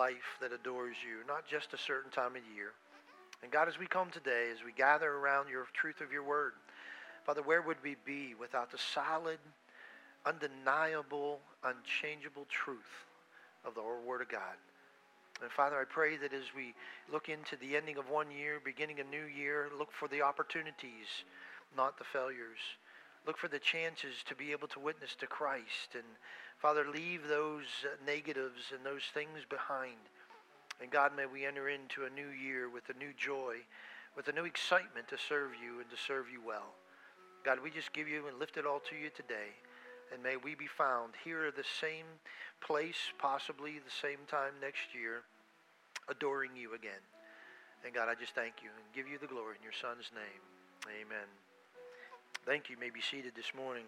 life that adores you, not just a certain time of year. And God, as we come today, as we gather around your truth of your word, Father, where would we be without the solid, undeniable, unchangeable truth of the word of God? And Father, I pray that as we look into the ending of one year, beginning a new year, look for the opportunities, not the failures. Look for the chances to be able to witness to Christ. And Father, leave those negatives and those things behind. And God, may we enter into a new year with a new joy, with a new excitement to serve you and to serve you well. God, we just give you and lift it all to you today. And may we be found here at the same place, possibly the same time next year, adoring you again. And God, I just thank you and give you the glory in your Son's name. Amen. Thank you. You may be seated this morning.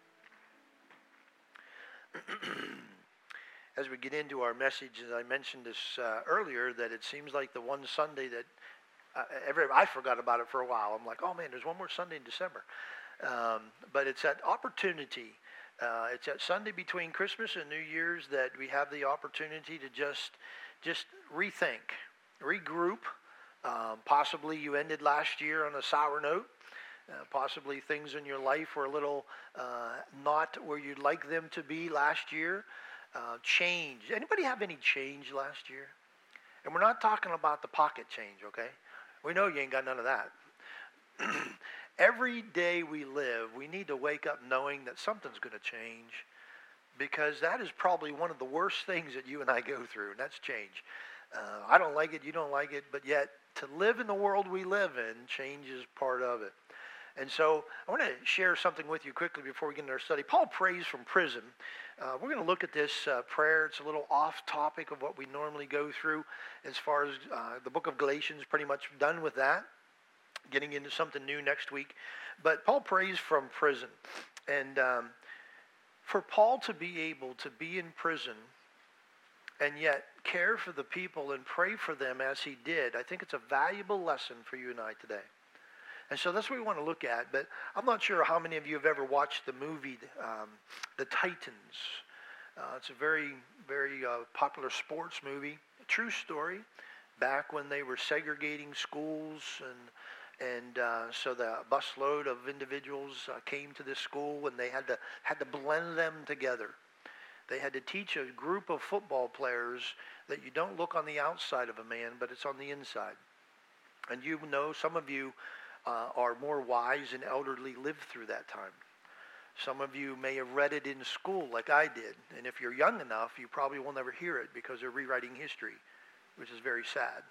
As we get into our message, as I mentioned this earlier, that it seems like the one Sunday that I forgot about it for a while. I'm like, oh man, there's one more Sunday in December. But it's that opportunity. It's that Sunday between Christmas and New Year's that we have the opportunity to just rethink, regroup. Possibly you ended last year on a sour note. Possibly things in your life were a little not where you'd like them to be last year. Change. Anybody have any change last year? And we're not talking about the pocket change, okay? We know you ain't got none of that. Every day we live, we need to wake up knowing that something's going to change, because that is probably one of the worst things that you and I go through, and that's change. I don't like it, you don't like it, but yet to live in the world we live in, change is part of it. And so I want to share something with you quickly before we get into our study. Paul prays from prison. We're going to look at this prayer. It's a little off topic of what we normally go through as far as the book of Galatians, pretty much done with that. Getting into something new next week. But Paul prays from prison. And for Paul to be able to be in prison and yet care for the people and pray for them as he did, I think it's a valuable lesson for you and I today. And so that's what we want to look at. But I'm not sure how many of you have ever watched the movie, The Titans. It's a very, very popular sports movie. A true story. Back when they were segregating schools, and so the busload of individuals came to this school, and they had to blend them together. They had to teach a group of football players that you don't look on the outside of a man, but it's on the inside. And you know, some of you are more wise and elderly, lived through that time. Some of you may have read it in school like I did. And if you're young enough, you probably will never hear it because they're rewriting history, which is very sad.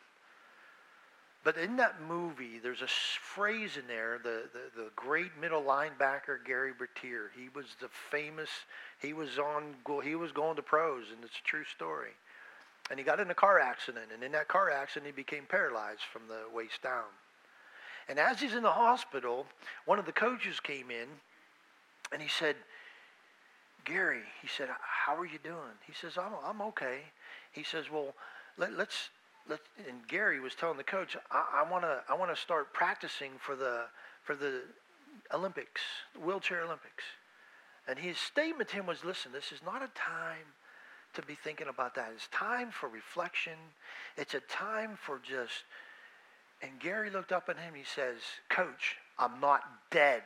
But in that movie, there's a phrase in there, the great middle linebacker, Gary Bertier. He was he was going to pros, and it's a true story. And he got in a car accident, and in that car accident, he became paralyzed from the waist down. And as he's in the hospital, one of the coaches came in, and he said, Gary, he said, how are you doing? He says, I'm okay. He says, well, let's. And Gary was telling the coach, I want to start practicing for the Olympics, wheelchair Olympics. And his statement to him was, listen, this is not a time to be thinking about that. It's time for reflection. It's a time for just. And Gary looked up at him. He says, Coach, I'm not dead.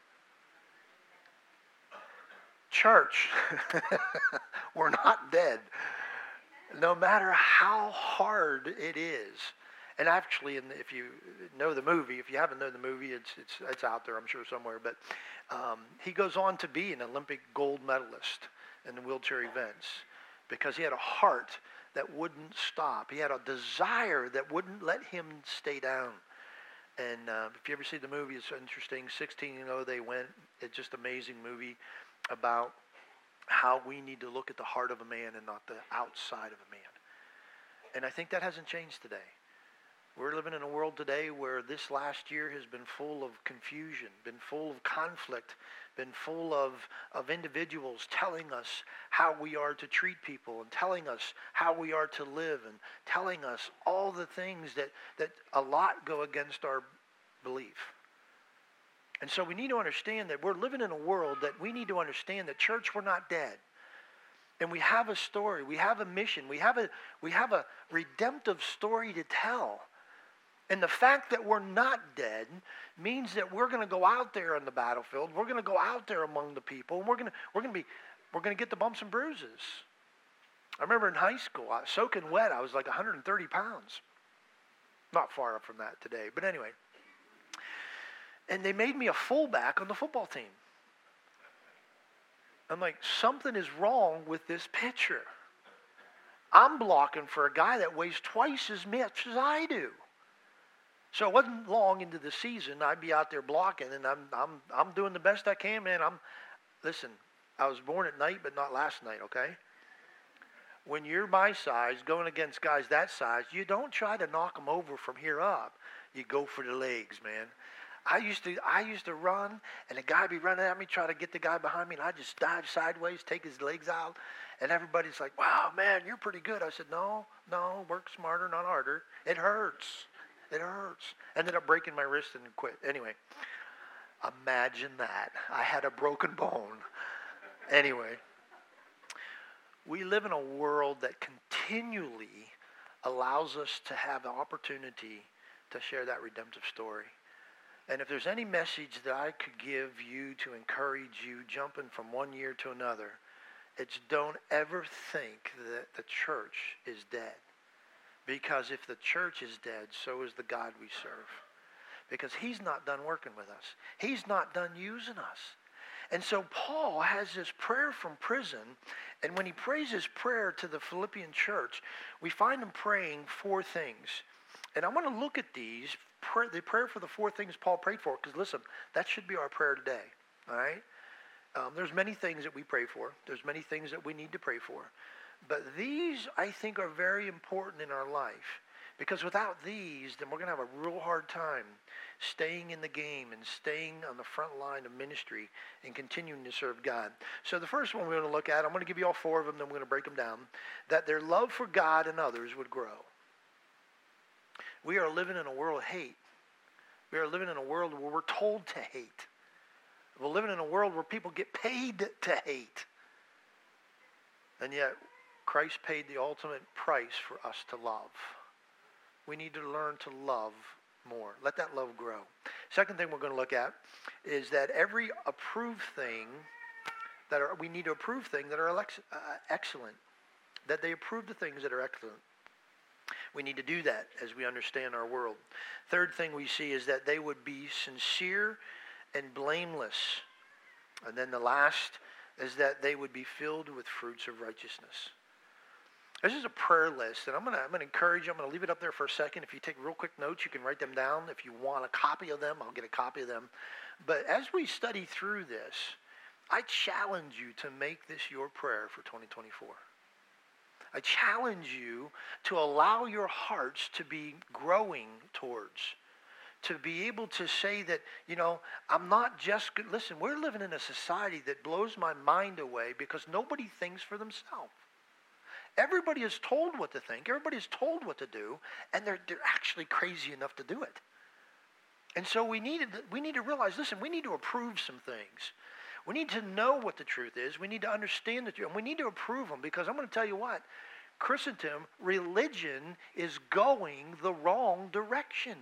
Church, we're not dead. No matter how hard it is. And actually, if you know the movie, if you haven't known the movie, it's out there, I'm sure, somewhere. But he goes on to be an Olympic gold medalist in the wheelchair events because he had a heart that wouldn't stop. He had a desire that wouldn't let him stay down. And if you ever see the movie, it's interesting. 16-0 they went. It's just an amazing movie about how we need to look at the heart of a man and not the outside of a man. And I think that hasn't changed today. We're living in a world today where this last year has been full of confusion, been full of conflict, been full of individuals telling us how we are to treat people and telling us how we are to live and telling us all the things that a lot go against our belief. And so we need to understand that we're living in a world that we need to understand that, church, we're not dead. And we have a story. We have a mission. We have a redemptive story to tell. And the fact that we're not dead means that we're going to go out there on the battlefield. We're going to go out there among the people. And we're going to get the bumps and bruises. I remember in high school, I was soaking wet. I was like 130 pounds. Not far up from that today, but anyway. And they made me a fullback on the football team. I'm like, something is wrong with this pitcher. I'm blocking for a guy that weighs twice as much as I do. So it wasn't long into the season, I'd be out there blocking, and I'm doing the best I can, man. Listen, I was born at night, but not last night, okay? When you're my size, going against guys that size, you don't try to knock them over from here up. You go for the legs, man. I used to run, and the guy would be running at me, try to get the guy behind me, and I just dive sideways, take his legs out, and everybody's like, wow, man, you're pretty good. I said, no, work smarter, not harder. It hurts. It hurts. Ended up breaking my wrist and quit. Anyway, imagine that. I had a broken bone. Anyway, we live in a world that continually allows us to have the opportunity to share that redemptive story. And if there's any message that I could give you to encourage you jumping from one year to another, it's don't ever think that the church is dead. Because if the church is dead, so is the God we serve. Because he's not done working with us. He's not done using us. And so Paul has this prayer from prison, and when he prays his prayer to the Philippian church, we find him praying 4 things. And I want to look at these, the prayer for the 4 things Paul prayed for, because listen, that should be our prayer today, all right? There's many things that we pray for. There's many things that we need to pray for. But these, I think, are very important in our life. Because without these, then we're going to have a real hard time staying in the game and staying on the front line of ministry and continuing to serve God. So the first one we're going to look at, I'm going to give you all 4 of them, then we're going to break them down, that their love for God and others would grow. We are living in a world of hate. We are living in a world where we're told to hate. We're living in a world where people get paid to hate. And yet, Christ paid the ultimate price for us to love. We need to learn to love more. Let that love grow. Second thing we're going to look at is that every approved thing we need to approve things that are excellent. That they approve the things that are excellent. We need to do that as we understand our world. Third thing we see is that they would be sincere and blameless. And then the last is that they would be filled with fruits of righteousness. This is a prayer list, and I'm going to encourage you. I'm going to leave it up there for a second. If you take real quick notes, you can write them down. If you want a copy of them, I'll get a copy of them. But as we study through this, I challenge you to make this your prayer for 2024. I challenge you to allow your hearts to be growing towards, to be able to say that, I'm not just good. Listen, we're living in a society that blows my mind away because nobody thinks for themselves. Everybody is told what to think. Everybody is told what to do, and they're actually crazy enough to do it. And so we need to realize, listen, we need to approve some things. We need to know what the truth is. We need to understand the truth, and we need to approve them, because I'm going to tell you what, Christendom, religion is going the wrong direction.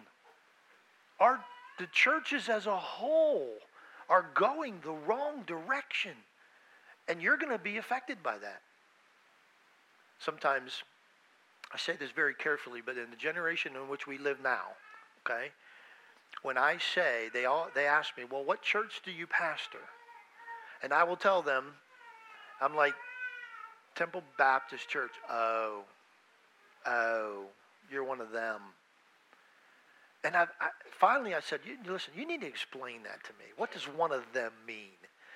The churches as a whole are going the wrong direction, and you're going to be affected by that. Sometimes, I say this very carefully, but in the generation in which we live now, okay, when I say, they ask me, well, what church do you pastor? And I will tell them, I'm like, Temple Baptist Church. Oh, you're one of them. And finally I said, listen, you need to explain that to me. What does one of them mean?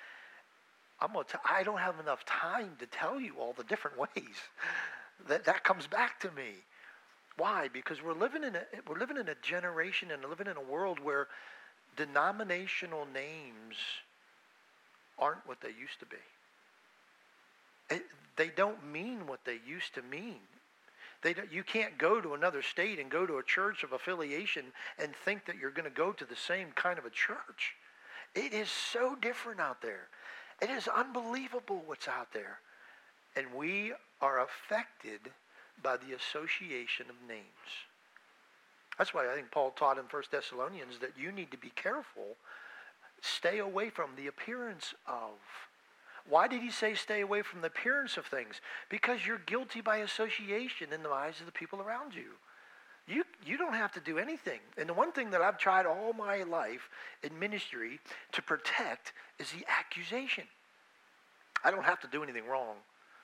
I don't have enough time to tell you all the different ways that comes back to me. Why? Because we're living in a generation and living in a world where denominational names aren't what they used to be. They don't mean what they used to mean. You can't go to another state and go to a church of affiliation and think that you're going to go to the same kind of a church. It is so different out there. It is unbelievable what's out there. And we are affected by the association of names. That's why I think Paul taught in 1 Thessalonians that you need to be careful. Stay away from the appearance of. Why did he say stay away from the appearance of things? Because you're guilty by association in the eyes of the people around you. You don't have to do anything. And the one thing that I've tried all my life in ministry to protect is the accusation. I don't have to do anything wrong.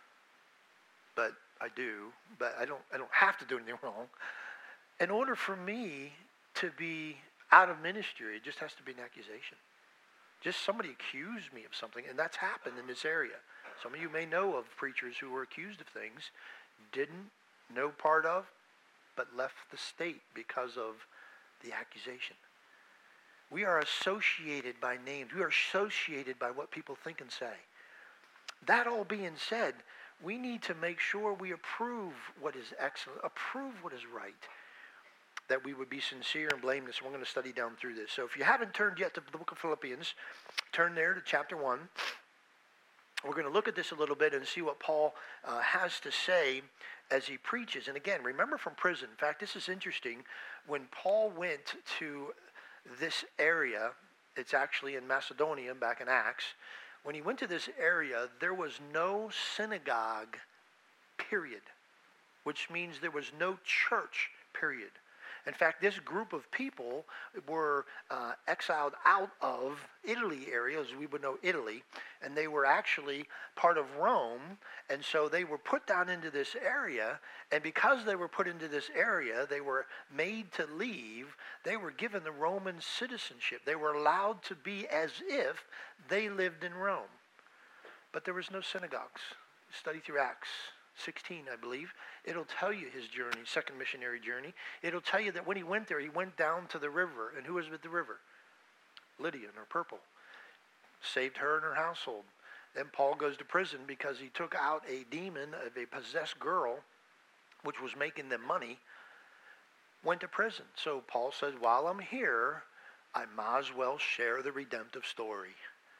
But I do. But I don't have to do anything wrong. In order for me to be out of ministry, it just has to be an accusation. Just somebody accused me of something, and that's happened in this area. Some of you may know of preachers who were accused of things, didn't know part of, but left the state because of the accusation. We are associated by names. We are associated by what people think and say. That all being said, we need to make sure we approve what is excellent, approve what is right, that we would be sincere and blameless. We're going to study down through this. So if you haven't turned yet to the book of Philippians, turn there to chapter 1. We're going to look at this a little bit and see what Paul has to say as he preaches. And again, remember from prison. In fact, this is interesting. When Paul went to this area, it's actually in Macedonia back in Acts. When he went to this area, there was no synagogue, period, which means there was no church, period. In fact, this group of people were exiled out of Italy area, as we would know Italy, and they were actually part of Rome, and so they were put down into this area, and because they were put into this area, they were made to leave. They were given the Roman citizenship. They were allowed to be as if they lived in Rome. But there was no synagogues. Study through Acts 16, I believe. It'll tell you his journey, second missionary journey. It'll tell you that when he went there, he went down to the river. And who was with the river? Lydia in her purple. Saved her and her household. Then Paul goes to prison because he took out a demon of a possessed girl, which was making them money, went to prison. So Paul says, while I'm here, I might as well share the redemptive story.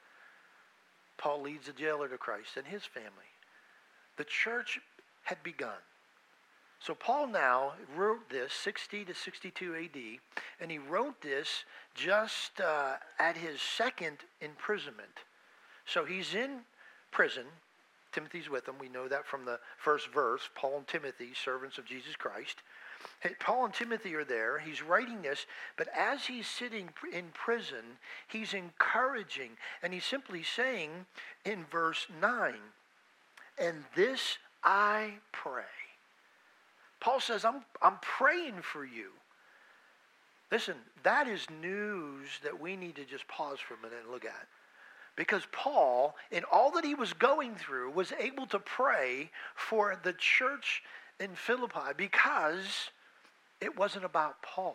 Paul leads the jailer to Christ and his family. The church had begun. So Paul now wrote this 60 to 62 AD, and he wrote this just at his second imprisonment. So he's in prison. Timothy's with him. We know that from the first verse. Paul and Timothy, servants of Jesus Christ. Paul and Timothy are there. He's writing this, but as he's sitting in prison, he's encouraging, and he's simply saying in verse 9, and this I pray. Paul says, I'm praying for you. Listen, that is news that we need to just pause for a minute and look at. Because Paul, in all that he was going through, was able to pray for the church in Philippi because it wasn't about Paul.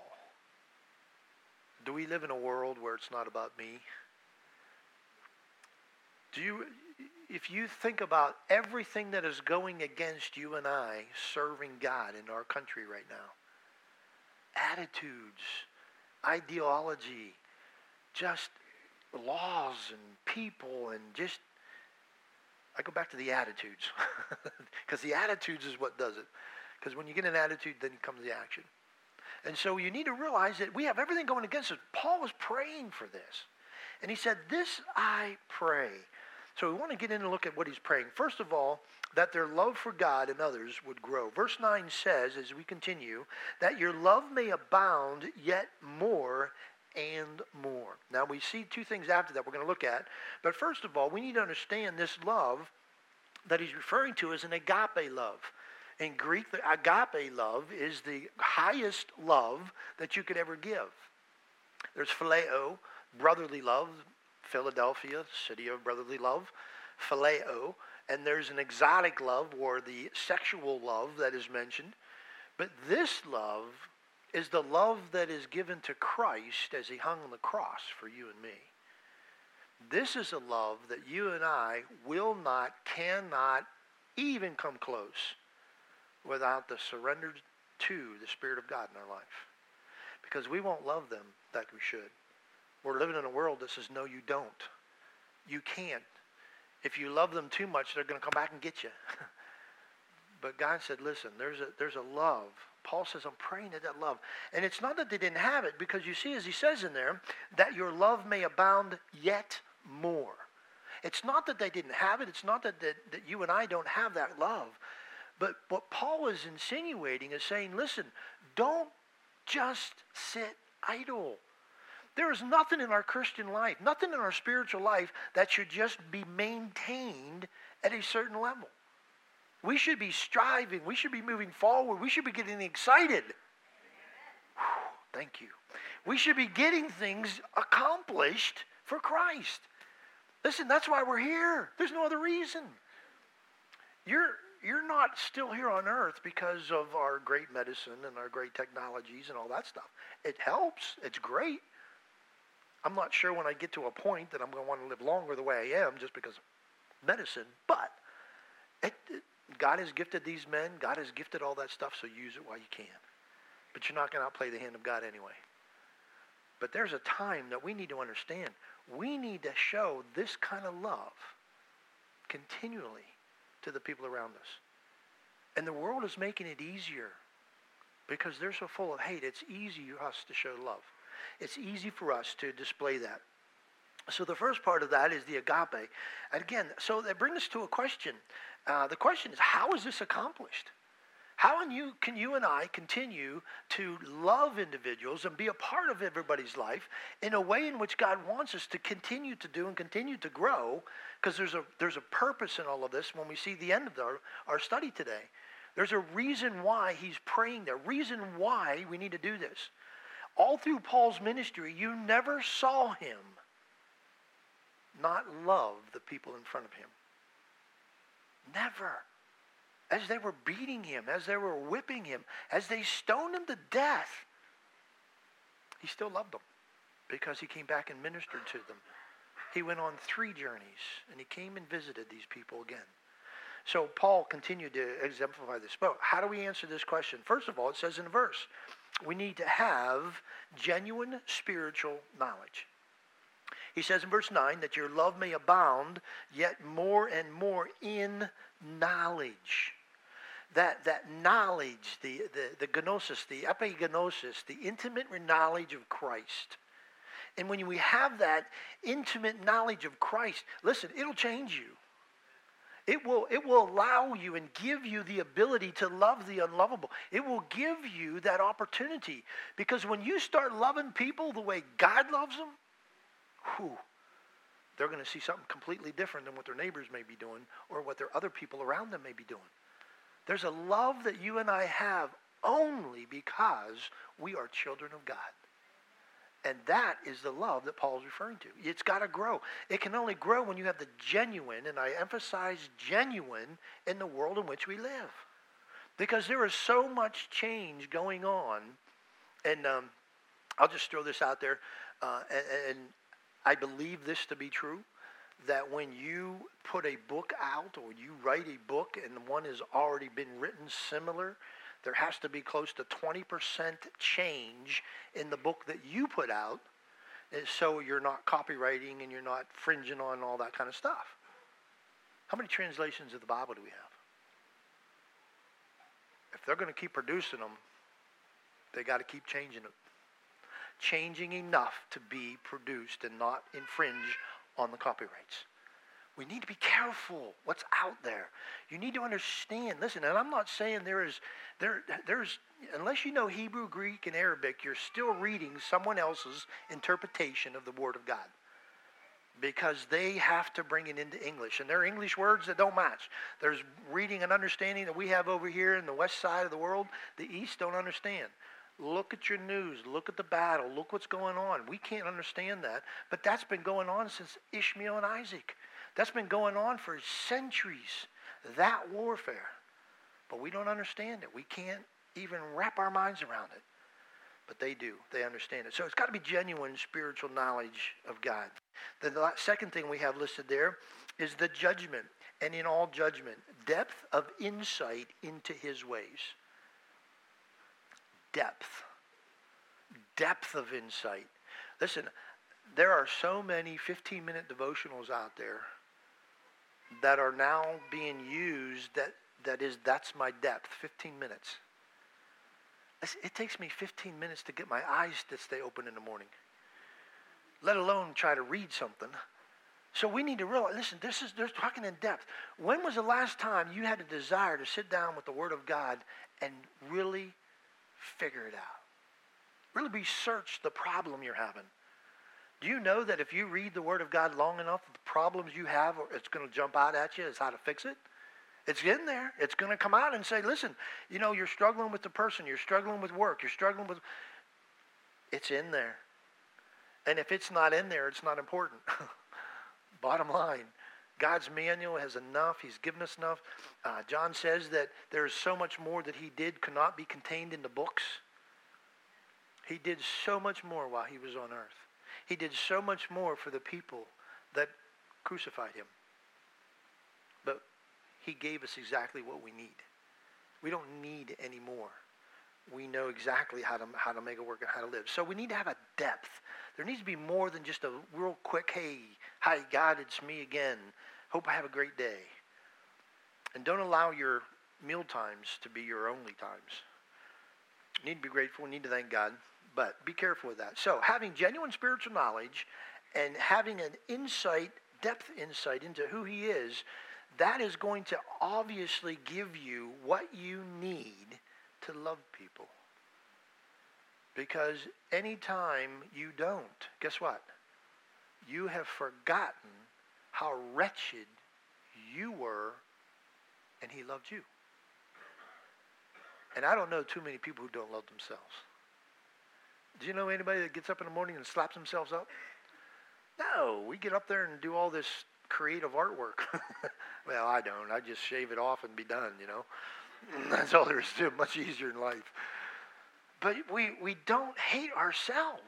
Do we live in a world where it's not about me? If you think about everything that is going against you and I serving God in our country right now, attitudes, ideology, just laws and people, and just, I go back to the attitudes because the attitudes is what does it. Because when you get an attitude, then comes the action. And so you need to realize that we have everything going against us. Paul was praying for this. And he said, this I pray. So we want to get in and look at what he's praying. First of all, that their love for God and others would grow. Verse 9 says, as we continue, that your love may abound yet more and more. Now we see two things after that we're going to look at. But first of all, we need to understand this love that he's referring to as an agape love. In Greek, the agape love is the highest love that you could ever give. There's phileo, brotherly love, Philadelphia, city of brotherly love, phileo, and there's an exotic love or the sexual love that is mentioned. But this love is the love that is given to Christ as he hung on the cross for you and me. This is a love that you and I will not, cannot even come close without the surrender to the Spirit of God in our life. Because we won't love them like we should. We're living in a world that says, no, you don't. You can't. If you love them too much, they're going to come back and get you. But God said, listen, there's a love. Paul says, I'm praying that love. And it's not that they didn't have it, because you see, as he says in there, that your love may abound yet more. It's not that they didn't have it. It's not that you and I don't have that love. But what Paul is insinuating is saying, listen, don't just sit idle. There is nothing in our Christian life, nothing in our spiritual life that should just be maintained at a certain level. We should be striving. We should be moving forward. We should be getting excited. Whew, thank you. We should be getting things accomplished for Christ. Listen, that's why we're here. There's no other reason. You're not still here on earth because of our great medicine and our great technologies and all that stuff. It helps. It's great. I'm not sure when I get to a point that I'm going to want to live longer the way I am just because of medicine, but God has gifted these men. God has gifted all that stuff, so use it while you can. But you're not going to outplay the hand of God anyway. But there's a time that we need to understand. We need to show this kind of love continually to the people around us. And the world is making it easier because they're so full of hate. It's easy for us to show love. It's easy for us to display that. So the first part of that is the agape. And again, so that brings us to a question. The question is, how is this accomplished? How can you and I continue to love individuals and be a part of everybody's life in a way in which God wants us to continue to do and continue to grow? Because there's a purpose in all of this when we see the end of our study today. There's a reason why he's praying there, reason why we need to do this. All through Paul's ministry, you never saw him not love the people in front of him. Never. As they were beating him, as they were whipping him, as they stoned him to death, he still loved them because he came back and ministered to them. He went on 3 journeys, and he came and visited these people again. So Paul continued to exemplify this. But how do we answer this question? First of all, it says in the verse, we need to have genuine spiritual knowledge. He says in verse 9 that your love may abound yet more and more in knowledge. That knowledge, the gnosis, the epignosis, the intimate knowledge of Christ. And when we have that intimate knowledge of Christ, listen, it'll change you. It will allow you and give you the ability to love the unlovable. It will give you that opportunity. Because when you start loving people the way God loves them, they're going to see something completely different than what their neighbors may be doing or what their other people around them may be doing. There's a love that you and I have only because we are children of God. And that is the love that Paul's referring to. It's got to grow. It can only grow when you have the genuine, and I emphasize genuine, in the world in which we live. Because there is so much change going on. And I'll just throw this out there. And I believe this to be true, that when you put a book out or you write a book and one has already been written similar, there has to be close to 20% change in the book that you put out, so you're not copywriting and you're not fringing on all that kind of stuff. How many translations of the Bible do we have? If they're going to keep producing them, they got to keep changing it. Changing enough to be produced and not infringe on the copyrights. We need to be careful what's out there. You need to understand. Listen, and I'm not saying there's unless you know Hebrew, Greek, and Arabic, you're still reading someone else's interpretation of the Word of God. Because they have to bring it into English. And there are English words that don't match. There's reading and understanding that we have over here in the west side of the world. The East don't understand. Look at your news. Look at the battle. Look what's going on. We can't understand that. But that's been going on since Ishmael and Isaac. That's been going on for centuries. That warfare. But we don't understand it. We can't even wrap our minds around it. But they do. They understand it. So it's got to be genuine spiritual knowledge of God. The second thing we have listed there is the judgment. And in all judgment, depth of insight into his ways. Depth of insight. Listen, there are so many 15-minute devotionals out there that are now being used that's my depth, 15 minutes. It takes me 15 minutes to get my eyes to stay open in the morning, let alone try to read something. So we need to realize, listen, they're talking in depth. When was the last time you had a desire to sit down with the Word of God and really figure it out? Really research the problem you're having. Do you know that if you read the Word of God long enough, the problems you have, it's going to jump out at you is how to fix it? It's in there. It's going to come out and say, listen, you're struggling with the person. You're struggling with work. You're struggling with... It's in there. And if it's not in there, it's not important. Bottom line, God's manual has enough. He's given us enough. John says that there is so much more that he did could not be contained in the books. He did so much more while he was on earth. He did so much more for the people that crucified him. But he gave us exactly what we need. We don't need any more. We know exactly how to make it work and how to live. So we need to have a depth. There needs to be more than just a real quick, hey, hi, God, it's me again. Hope I have a great day. And don't allow your meal times to be your only times. You need to be grateful. You need to thank God. But be careful with that. So having genuine spiritual knowledge and having an insight, depth insight into who he is, that is going to obviously give you what you need to love people. Because anytime you don't, guess what? You have forgotten how wretched you were, and he loved you. And I don't know too many people who don't love themselves. Do you know anybody that gets up in the morning and slaps themselves up? No, we get up there and do all this creative artwork. Well, I don't. I just shave it off and be done, That's all there is to it. Much easier in life. But we don't hate ourselves.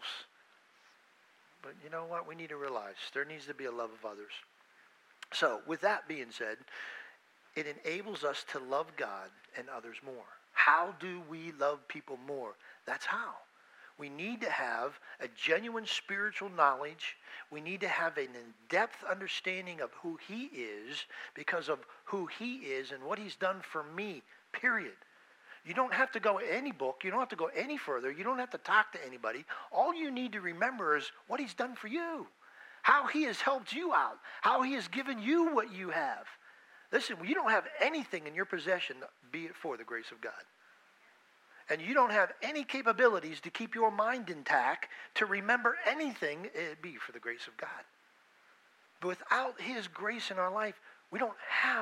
But you know what? We need to realize there needs to be a love of others. So with that being said, it enables us to love God and others more. How do we love people more? That's how. We need to have a genuine spiritual knowledge. We need to have an in-depth understanding of who he is because of who he is and what he's done for me, period. You don't have to go any book. You don't have to go any further. You don't have to talk to anybody. All you need to remember is what he's done for you, how he has helped you out, how he has given you what you have. Listen, you don't have anything in your possession, be it for the grace of God. And you don't have any capabilities to keep your mind intact, to remember anything, it'd be for the grace of God. But without his grace in our life, we don't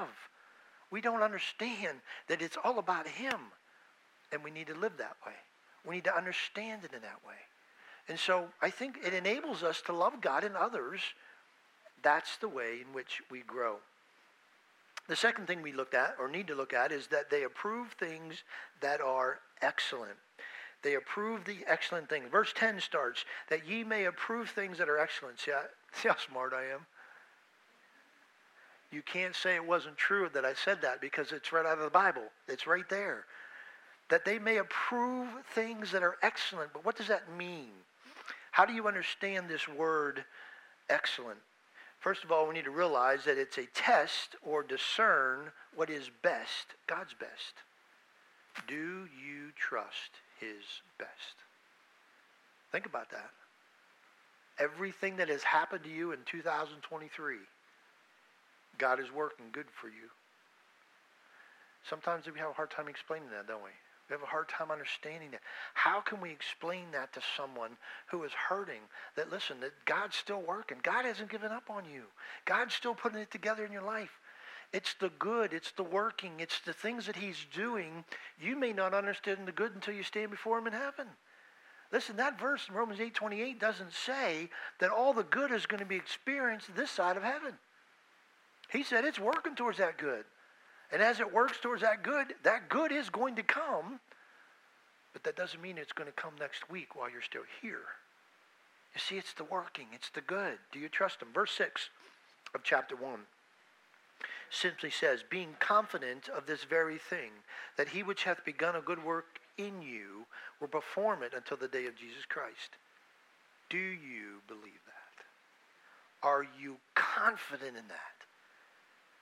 understand that it's all about him. And we need to live that way. We need to understand it in that way. And so I think it enables us to love God and others. That's the way in which we grow. The second thing we looked at, or need to look at, is that they approve things that are excellent. They approve the excellent things. Verse 10 starts, that ye may approve things that are excellent. See how smart I am? You can't say it wasn't true that I said that because it's right out of the Bible. It's right there. That they may approve things that are excellent. But what does that mean? How do you understand this word excellent? First of all, we need to realize that it's a test or discern what is best, God's best. Do you trust his best? Think about that. Everything that has happened to you in 2023, God is working good for you. Sometimes we have a hard time explaining that, don't we? We have a hard time understanding that. How can we explain that to someone who is hurting? That listen, that God's still working. God hasn't given up on you. God's still putting it together in your life. It's the good. It's the working. It's the things that he's doing. You may not understand the good until you stand before him in heaven. Listen, that verse in Romans 8:28 doesn't say that all the good is going to be experienced this side of heaven. He said it's working towards that good. And as it works towards that good is going to come. But that doesn't mean it's going to come next week while you're still here. You see, it's the working. It's the good. Do you trust him? Verse 6 of chapter 1 simply says, being confident of this very thing, that he which hath begun a good work in you will perform it until the day of Jesus Christ. Do you believe that? Are you confident in that?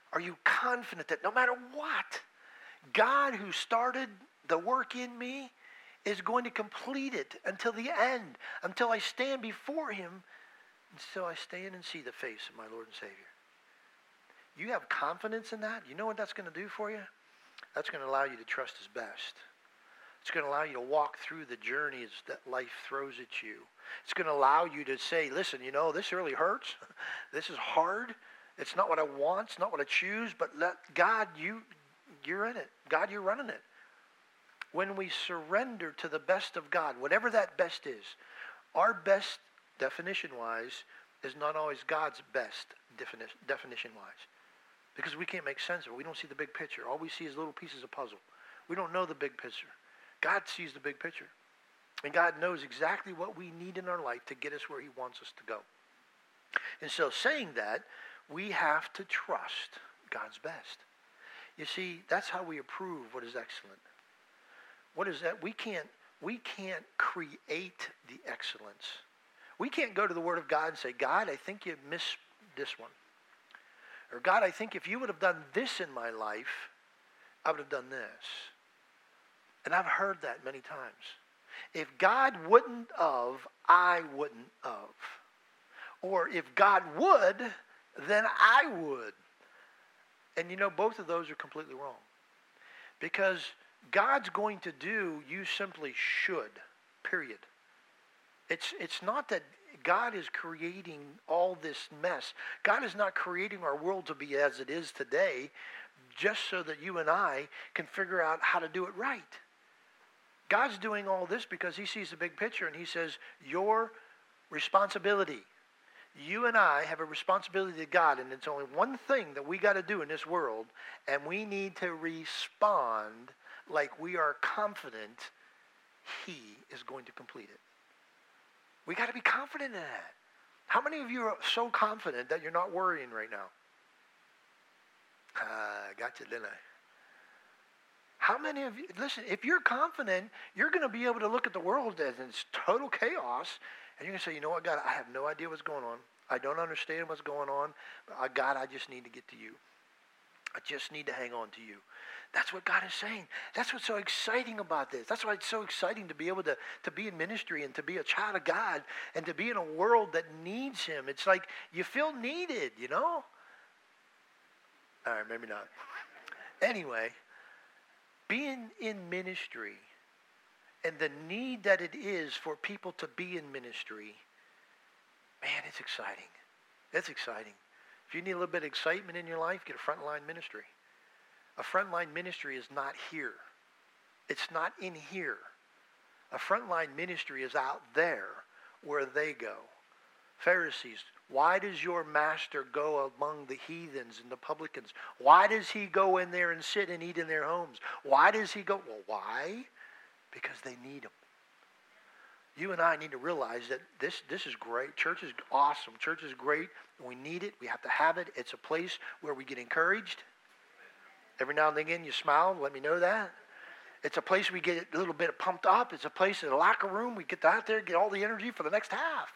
Are you confident that no matter what, God who started the work in me is going to complete it until the end, until I stand before him, until I stand and see the face of my Lord and Savior? You have confidence in that? You know what that's going to do for you? That's going to allow you to trust his best. It's going to allow you to walk through the journeys that life throws at you. It's going to allow you to say, listen, you know, this really hurts. This is hard. It's not what I want. It's not what I choose. But let God, you're in it. God, you're running it. When we surrender to the best of God, whatever that best is, our best, definition-wise, is not always God's best, definition-wise. Because we can't make sense of it. We don't see the big picture. All we see is little pieces of puzzle. We don't know the big picture. God sees the big picture. And God knows exactly what we need in our life to get us where he wants us to go. And so saying that, we have to trust God's best. You see, that's how we approve what is excellent. What is that? We can't create the excellence. We can't go to the Word of God and say, God, I think you missed this one. Or God, I think if you would have done this in my life, I would have done this. And I've heard that many times. If God wouldn't of, I wouldn't of. Or if God would, then I would. And you know, both of those are completely wrong. Because God's going to do, you simply should, period. It's not that God is creating all this mess. God is not creating our world to be as it is today just so that you and I can figure out how to do it right. God's doing all this because he sees the big picture and he says, your responsibility. You and I have a responsibility to God, and it's only one thing that we got to do in this world, and we need to respond like we are confident he is going to complete it. We got to be confident in that. How many of you are so confident that you're not worrying right now? I got you, didn't I? How many of you, listen, if you're confident, you're going to be able to look at the world as it's total chaos, and you're going to say, you know what, God, I have no idea what's going on. I don't understand what's going on. But God, I just need to get to you. I just need to hang on to you. That's what God is saying. That's what's so exciting about this. That's why it's so exciting to be able to be in ministry and to be a child of God and to be in a world that needs him. It's like you feel needed, you know? All right, maybe not. Anyway, being in ministry and the need that it is for people to be in ministry, man, it's exciting. It's exciting. If you need a little bit of excitement in your life, get a frontline ministry. A frontline ministry is not here. It's not in here. A frontline ministry is out there where they go. Pharisees, why does your master go among the heathens and the publicans? Why does he go in there and sit and eat in their homes? Why does he go? Well, why? Because they need him. You and I need to realize that this is great. Church is awesome. Church is great. We need it. We have to have it. It's a place where we get encouraged. Every now and again you smile. Let me know that. It's a place we get a little bit pumped up. It's a place in the locker room. We get out there, get all the energy for the next half.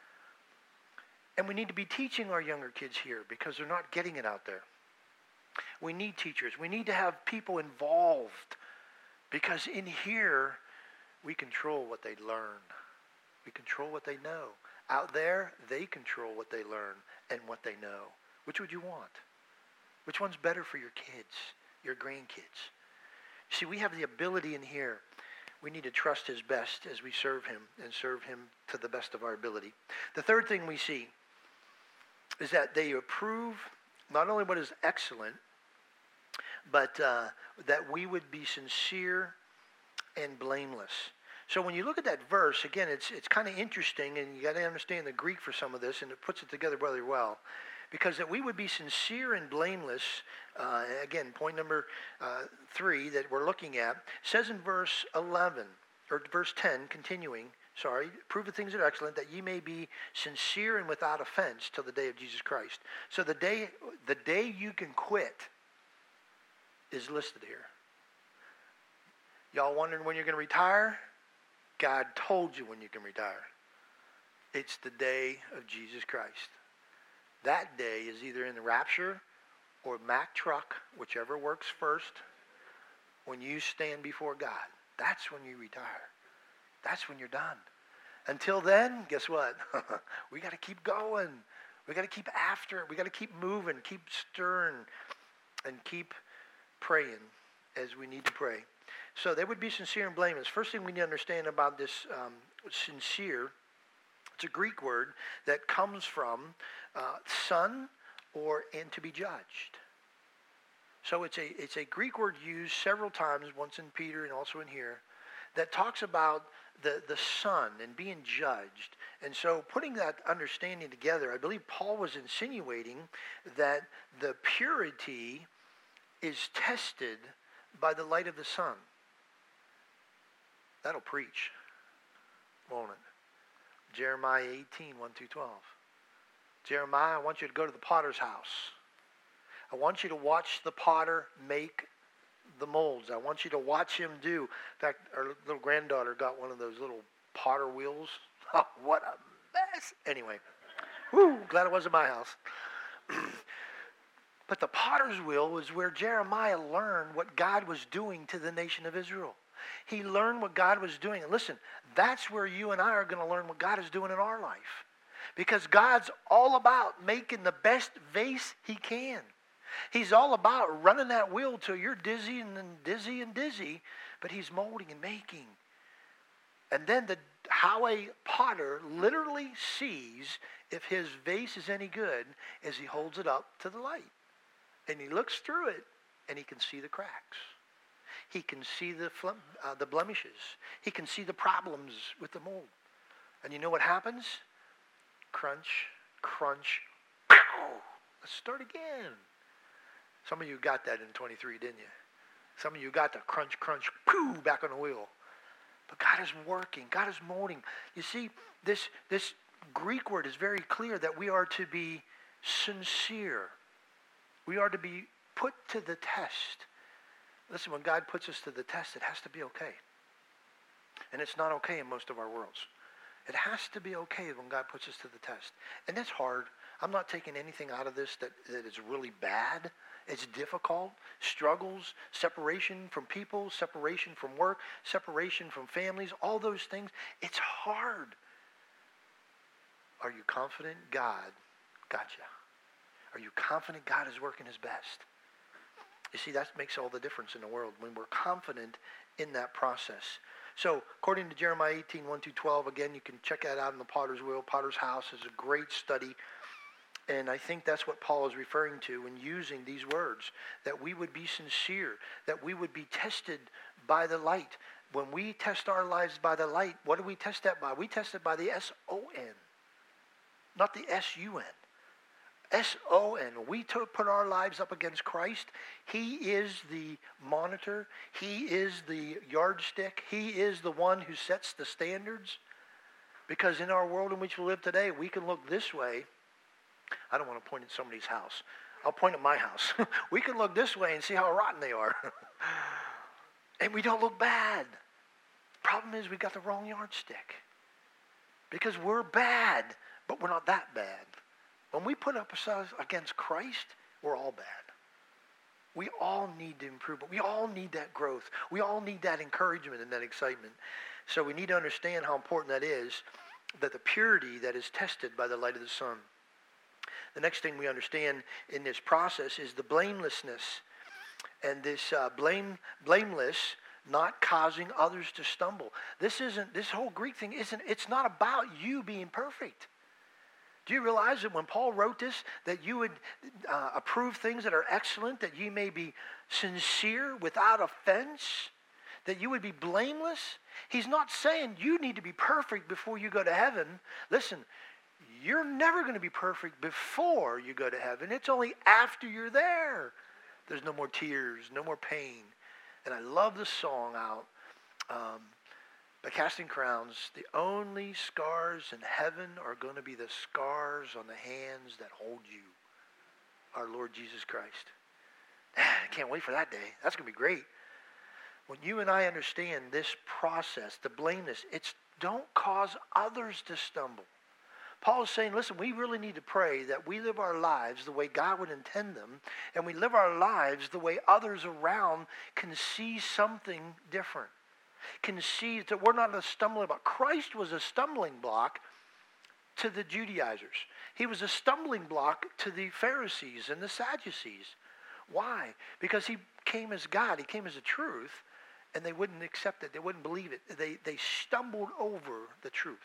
And we need to be teaching our younger kids here because they're not getting it out there. We need teachers. We need to have people involved because in here we control what they learn. We control what they know. Out there, they control what they learn and what they know. Which would you want? Which one's better for your kids, your grandkids? See, we have the ability in here. We need to trust his best as we serve him and serve him to the best of our ability. The third thing we see is that they approve not only what is excellent, but that we would be sincere and blameless. So when you look at that verse, again, it's kind of interesting, and you got to understand the Greek for some of this, and it puts it together really well. Because that we would be sincere and blameless, again, point number 3 that we're looking at, says in verse 11, or verse 10, continuing, prove the things that are excellent, that ye may be sincere and without offense till the day of Jesus Christ. So the day you can quit is listed here. Y'all wondering when you're going to retire? God told you when you can retire. It's the day of Jesus Christ. That day is either in the rapture or Mack truck, whichever works first, when you stand before God. That's when you retire. That's when you're done. Until then, guess what? We got to keep going. We got to keep after it. We got to keep moving, keep stirring, and keep praying as we need to pray. So they would be sincere and blameless. First thing we need to understand about this sincere, it's a Greek word that comes from son or and to be judged. So it's a Greek word used several times, once in Peter and also in here, that talks about the son and being judged. And so putting that understanding together, I believe Paul was insinuating that the purity is tested by the light of the sun. That'll preach, won't it? Jeremiah 18, 1 through 12. Jeremiah, I want you to go to the potter's house. I want you to watch the potter make the molds. I want you to watch him do. In fact, our little granddaughter got one of those little potter wheels. Oh, what a mess. Anyway, glad it wasn't my house. But the potter's wheel was where Jeremiah learned what God was doing to the nation of Israel. He learned what God was doing. And listen, that's where you and I are going to learn what God is doing in our life. Because God's all about making the best vase he can. He's all about running that wheel till you're dizzy and then dizzy and dizzy, but he's molding and making. And then how a potter literally sees if his vase is any good is he holds it up to the light. And he looks through it and he can see the cracks. He can see the blemishes. He can see the problems with the mold. And you know what happens? Crunch, crunch, pow! Let's start again. Some of you got that in 23, didn't you? Some of you got the crunch, crunch, poo, back on the wheel. But God is working. God is molding. You see, this Greek word is very clear that we are to be sincere. We are to be put to the test. Listen, when God puts us to the test, it has to be okay. And it's not okay in most of our worlds. It has to be okay when God puts us to the test. And that's hard. I'm not taking anything out of this that is really bad. It's difficult. Struggles, separation from people, separation from work, separation from families, all those things. It's hard. Are you confident God got you? Are you confident God is working his best? You see, that makes all the difference in the world when we're confident in that process. So, according to Jeremiah 18, 1 through 12, again, you can check that out in the Potter's Wheel. Potter's House is a great study. And I think that's what Paul is referring to when using these words, that we would be sincere, that we would be tested by the light. When we test our lives by the light, what do we test that by? We test it by the S-O-N, not the S-U-N. S-O-N. We put our lives up against Christ. He is the monitor. He is the yardstick. He is the one who sets the standards. Because in our world in which we live today, we can look this way. I don't want to point at somebody's house. I'll point at my house. We can look this way and see how rotten they are. And we don't look bad. Problem is we got the wrong yardstick. Because we're bad, but we're not that bad. When we put up ourselves against Christ, we're all bad. We all need to improve, but we all need that growth. We all need that encouragement and that excitement. So we need to understand how important that is, that the purity that is tested by the light of the sun. The next thing we understand in this process is the blamelessness. And this blameless, not causing others to stumble. This whole Greek thing it's not about you being perfect. Do you realize that when Paul wrote this, that you would approve things that are excellent, that you may be sincere without offense, that you would be blameless? He's not saying you need to be perfect before you go to heaven. Listen, you're never going to be perfect before you go to heaven. It's only after you're there. There's no more tears, no more pain. And I love the song out by Casting Crowns. The only scars in heaven are going to be the scars on the hands that hold you, our Lord Jesus Christ. I can't wait for that day. That's going to be great. When you and I understand this process, the blameless, it's don't cause others to stumble. Paul is saying, listen, we really need to pray that we live our lives the way God would intend them, and we live our lives the way others around can see something different, can see that we're not a stumbling block. Christ was a stumbling block to the Judaizers. He was a stumbling block to the Pharisees and the Sadducees. Why? Because he came as God. He came as the truth, and they wouldn't accept it. They wouldn't believe it. They stumbled over the truth.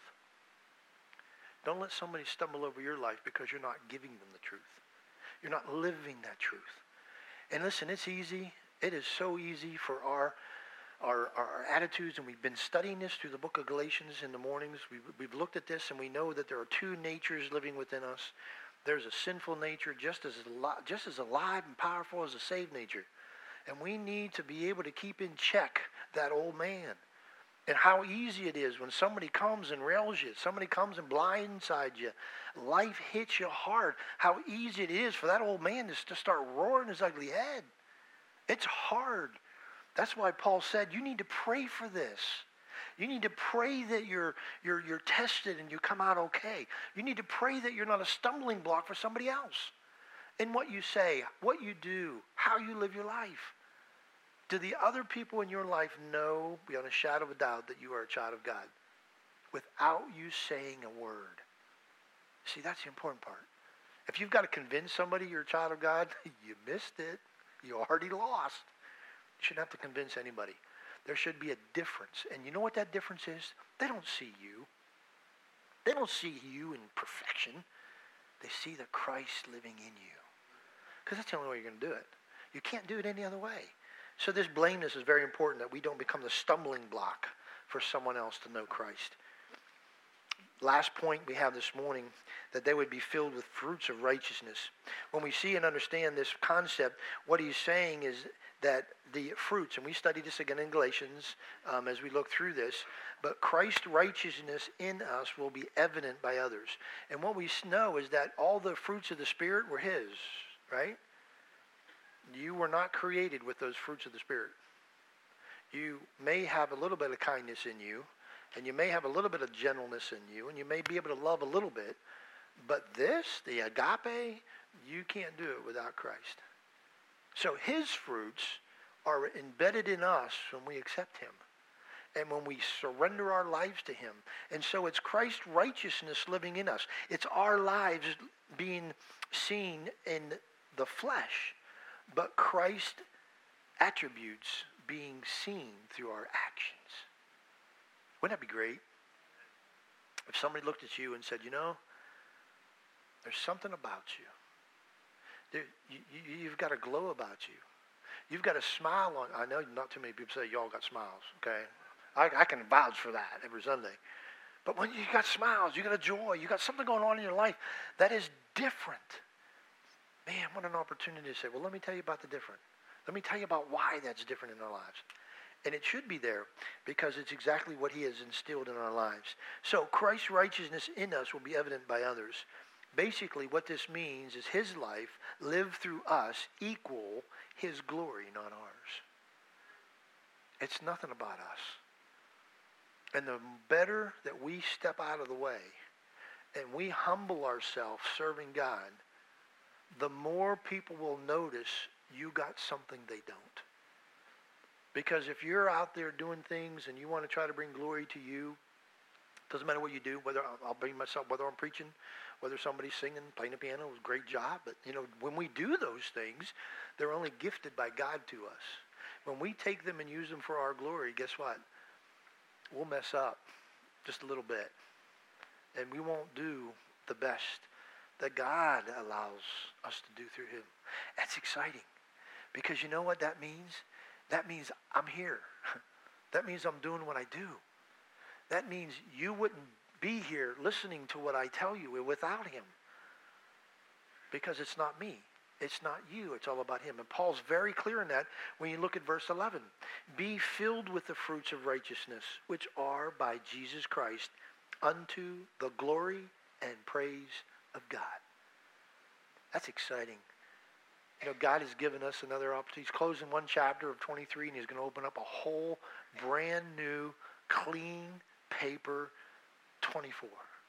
Don't let somebody stumble over your life because you're not giving them the truth. You're not living that truth. And listen, it's easy. It is so easy for our attitudes, and we've been studying this through the book of Galatians in the mornings. We've looked at this, and we know that there are two natures living within us. There's a sinful nature just as alive and powerful as a saved nature. And we need to be able to keep in check that old man. And how easy it is when somebody comes and rails you, somebody comes and blindsides you, life hits you hard, how easy it is for that old man to start roaring his ugly head. It's hard. That's why Paul said, you need to pray for this. You need to pray that you're tested and you come out okay. You need to pray that you're not a stumbling block for somebody else in what you say, what you do, how you live your life. Do the other people in your life know beyond a shadow of a doubt that you are a child of God without you saying a word? See, that's the important part. If you've got to convince somebody you're a child of God, you missed it. You already lost. You shouldn't have to convince anybody. There should be a difference. And you know what that difference is? They don't see you. They don't see you in perfection. They see the Christ living in you. Because that's the only way you're going to do it. You can't do it any other way. So this blameless is very important, that we don't become the stumbling block for someone else to know Christ. Last point we have this morning, that they would be filled with fruits of righteousness. When we see and understand this concept, what he's saying is that the fruits, and we study this again in Galatians as we look through this, but Christ's righteousness in us will be evident by others. And what we know is that all the fruits of the Spirit were his, right? You were not created with those fruits of the Spirit. You may have a little bit of kindness in you, and you may have a little bit of gentleness in you, and you may be able to love a little bit, but this, the agape, you can't do it without Christ. So his fruits are embedded in us when we accept him and when we surrender our lives to him. And so it's Christ's righteousness living in us. It's our lives being seen in the flesh, but Christ's attributes being seen through our actions. Wouldn't that be great? If somebody looked at you and said, you know, there's something about you. You've got a glow about you. You've got a smile on. I know not too many people say y'all got smiles, okay? I can vouch for that every Sunday. But when you got smiles, you got a joy, you got something going on in your life that is different. Man, what an opportunity to say, well, let me tell you about the different. Let me tell you about why that's different in our lives. And it should be there because it's exactly what he has instilled in our lives. So Christ's righteousness in us will be evident by others. Basically, what this means is his life lived through us equal his glory, not ours. It's nothing about us. And the better that we step out of the way and we humble ourselves serving God, the more people will notice you got something they don't. Because if you're out there doing things and you want to try to bring glory to you, doesn't matter what you do, whether I'll bring myself, whether I'm preaching, whether somebody's singing, playing the piano, it was a great job. But, you know, when we do those things, they're only gifted by God to us. When we take them and use them for our glory, guess what? We'll mess up just a little bit. And we won't do the best that God allows us to do through him. That's exciting. Because you know what that means? That means I'm here. That means I'm doing what I do. That means you wouldn't be here listening to what I tell you without him. Because it's not me. It's not you. It's all about him. And Paul's very clear in that when you look at verse 11. Be filled with the fruits of righteousness, which are by Jesus Christ, unto the glory and praise of God. That's exciting. You know, God has given us another opportunity. He's closing one chapter of 23, and he's going to open up a whole brand new, clean paper 24.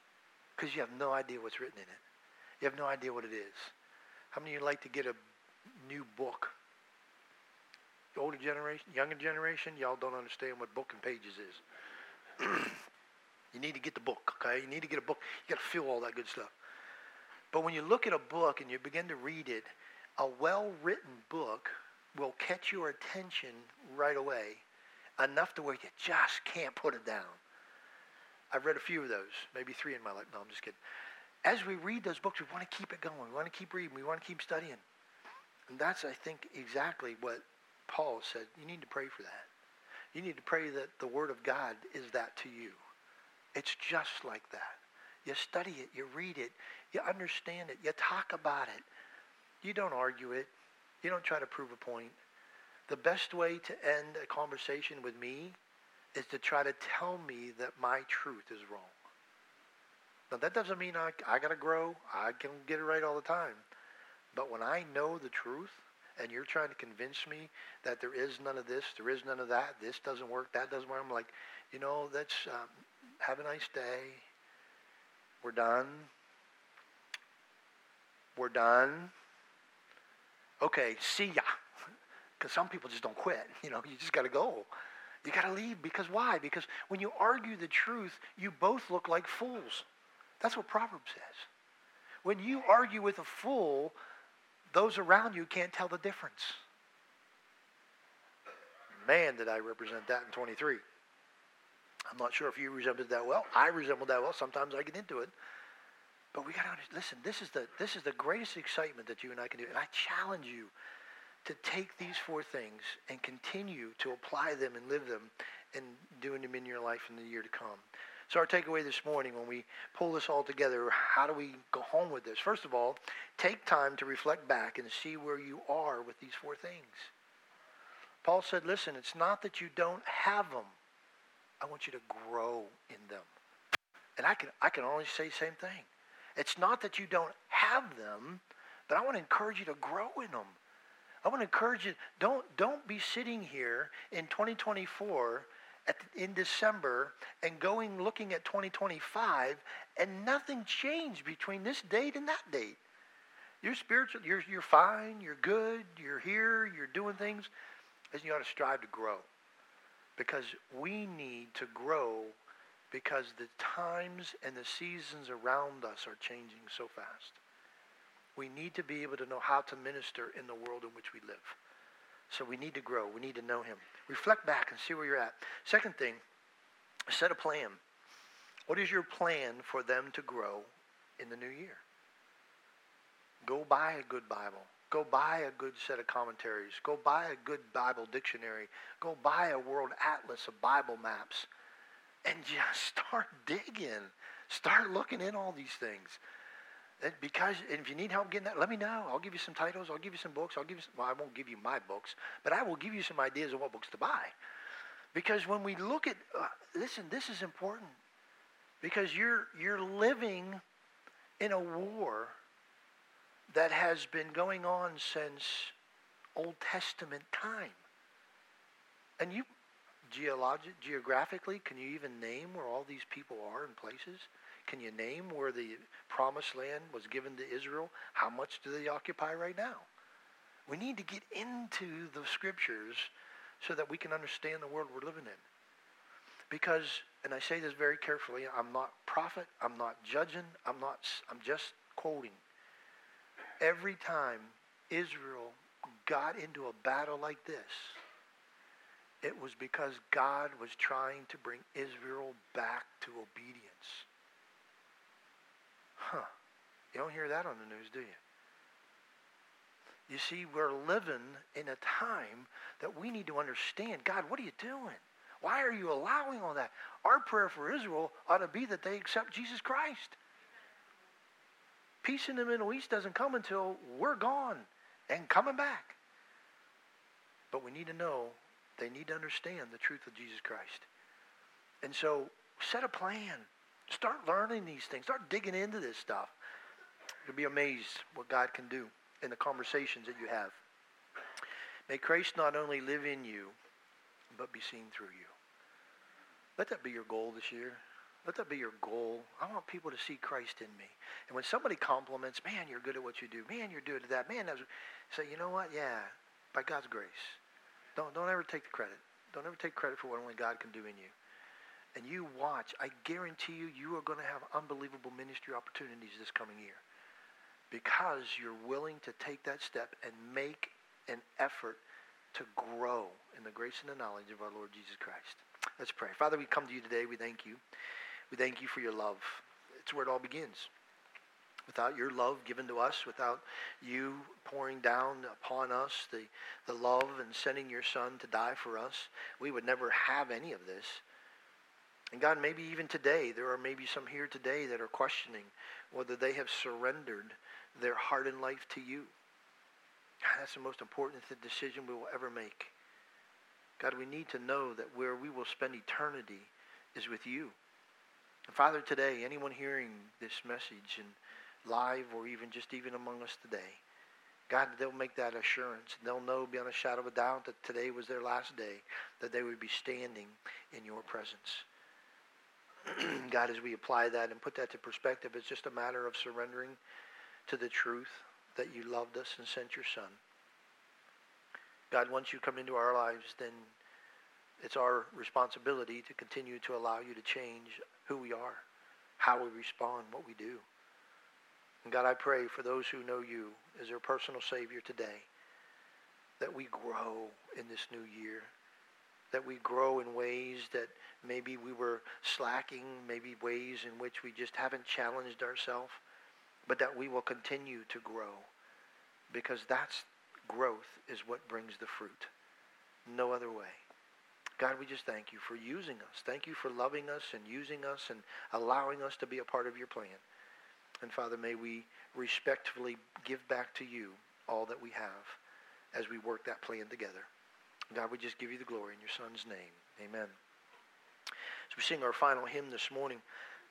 because you have no idea what's written in it. You have no idea what it is. How many of you like to get a new book? The older generation, younger generation, y'all don't understand what book and pages is. You need to get the book, okay? You need to get a book. You got to feel all that good stuff. But when you look at a book and you begin to read it, a well-written book will catch your attention right away, enough to where you just can't put it down. I've read a few of those, maybe 3 in my life. No, I'm just kidding. As we read those books, we want to keep it going. We want to keep reading. We want to keep studying. And that's, I think, exactly what Paul said. You need to pray for that. You need to pray that the Word of God is that to you. It's just like that. You study it. You read it. You understand it. You talk about it. You don't argue it. You don't try to prove a point. The best way to end a conversation with me is to try to tell me that my truth is wrong. Now, that doesn't mean I got to grow. I can get it right all the time. But when I know the truth and you're trying to convince me that there is none of this, there is none of that, this doesn't work, that doesn't work, I'm like, that's, have a nice day. We're done. We're done. Okay, see ya. Because some people just don't quit. You just got to go. You got to leave. Because why? Because when you argue the truth, you both look like fools. That's what Proverbs says. When you argue with a fool, those around you can't tell the difference. Man, did I represent that in 23. I'm not sure if you resembled that well. I resembled that well. Sometimes I get into it. But we got to listen. This is the greatest excitement that you and I can do. And I challenge you to take these 4 things and continue to apply them and live them and doing them in your life in the year to come. So our takeaway this morning, when we pull this all together, how do we go home with this? First of all, take time to reflect back and see where you are with these 4 things. Paul said, listen, it's not that you don't have them. I want you to grow in them. And I can only say the same thing. It's not that you don't have them, but I want to encourage you to grow in them. I want to encourage you, don't be sitting here in 2024 in December and looking at 2025 and nothing changed between this date and that date. You're spiritual, you're fine, you're good, you're here, you're doing things. And you ought to strive to grow. Because we need to grow because the times and the seasons around us are changing so fast. We need to be able to know how to minister in the world in which we live. So we need to grow. We need to know him. Reflect back and see where you're at. Second thing, set a plan. What is your plan for them to grow in the new year? Go buy a good Bible. Go buy a good set of commentaries. Go buy a good Bible dictionary. Go buy a world atlas of Bible maps. And just start digging. Start looking in all these things. And if you need help getting that, let me know. I'll give you some titles. I'll give you some books. I won't give you my books, but I will give you some ideas of what books to buy. Because when we look at, listen, this is important. Because you're living in a war that has been going on since Old Testament time. And you, geographically, can you even name where all these people are in places? Can you name where the promised land was given to Israel? How much do they occupy right now? We need to get into the scriptures so that we can understand the world we're living in. Because, and I say this very carefully, I'm not prophet, I'm not judging, I'm just quoting. Every time Israel got into a battle like this, it was because God was trying to bring Israel back to obedience. You don't hear that on the news, do you? You see, we're living in a time that we need to understand, God, what are you doing? Why are you allowing all that? Our prayer for Israel ought to be that they accept Jesus Christ. Peace in the Middle East doesn't come until we're gone and coming back. But we need to know, they need to understand the truth of Jesus Christ. And so, set a plan. Start learning these things. Start digging into this stuff. You'll be amazed what God can do in the conversations that you have. May Christ not only live in you, but be seen through you. Let that be your goal this year. Let that be your goal. I want people to see Christ in me. And when somebody compliments, man, you're good at what you do. Man, you're good at that. Man, that's... Say, you know what? Yeah, by God's grace. Don't ever take the credit. Don't ever take credit for what only God can do in you. And you watch. I guarantee you, you are going to have unbelievable ministry opportunities this coming year because you're willing to take that step and make an effort to grow in the grace and the knowledge of our Lord Jesus Christ. Let's pray. Father, we come to you today. We thank you. We thank you for your love. It's where it all begins. Without your love given to us, without you pouring down upon us the love and sending your Son to die for us, we would never have any of this. And God, maybe even today, there are maybe some here today that are questioning whether they have surrendered their heart and life to you. That's the most important decision we will ever make. God, we need to know that where we will spend eternity is with you. And Father, today, anyone hearing this message and live or even among us today, God, they'll make that assurance. They'll know beyond a shadow of a doubt that today was their last day, that they would be standing in your presence. God, as we apply that and put that to perspective, it's just a matter of surrendering to the truth that you loved us and sent your Son. God, once you come into our lives, then it's our responsibility to continue to allow you to change who we are, how we respond, what we do. And God, I pray for those who know you as their personal Savior today, that we grow in this new year, that we grow in ways that maybe we were slacking, maybe ways in which we just haven't challenged ourselves, but that we will continue to grow, because that's growth is what brings the fruit. No other way. God, we just thank you for using us. Thank you for loving us and using us and allowing us to be a part of your plan. And Father, may we respectfully give back to you all that we have as we work that plan together. God, we just give you the glory in your Son's name. Amen. As we sing our final hymn this morning,